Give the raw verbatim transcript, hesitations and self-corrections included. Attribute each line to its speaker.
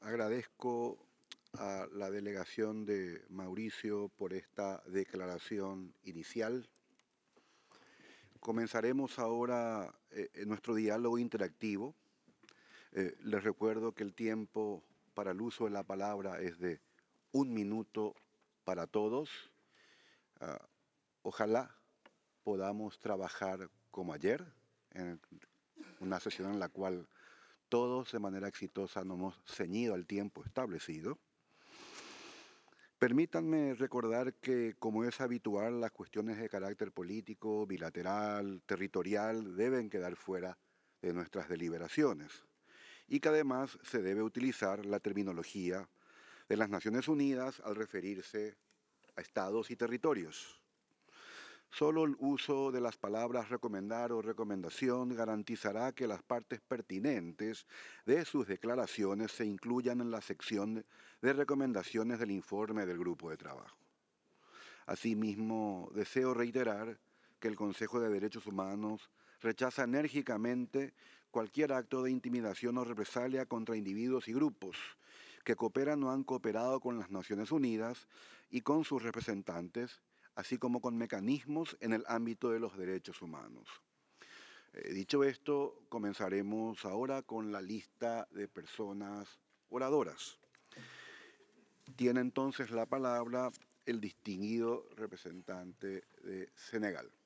Speaker 1: Agradezco a la delegación de Mauricio por esta declaración inicial. Comenzaremos ahora eh, nuestro diálogo interactivo. Eh, les recuerdo que el tiempo para el uso de la palabra es de un minuto para todos. Uh, ojalá podamos trabajar como ayer, en una sesión en la cual todos de manera exitosa nos hemos ceñido al tiempo establecido. Permítanme recordar que, como es habitual, las cuestiones de carácter político, bilateral, territorial, deben quedar fuera de nuestras deliberaciones y que además se debe utilizar la terminología de las Naciones Unidas al referirse a estados y territorios. Solo el uso de las palabras recomendar o recomendación garantizará que las partes pertinentes de sus declaraciones se incluyan en la sección de recomendaciones del informe del grupo de trabajo. Asimismo, deseo reiterar que el Consejo de Derechos Humanos rechaza enérgicamente cualquier acto de intimidación o represalia contra individuos y grupos que cooperan o han cooperado con las Naciones Unidas y con sus representantes, así como con mecanismos en el ámbito de los derechos humanos. Eh, dicho esto, comenzaremos ahora con la lista de personas oradoras. Tiene entonces la palabra el distinguido representante de Senegal.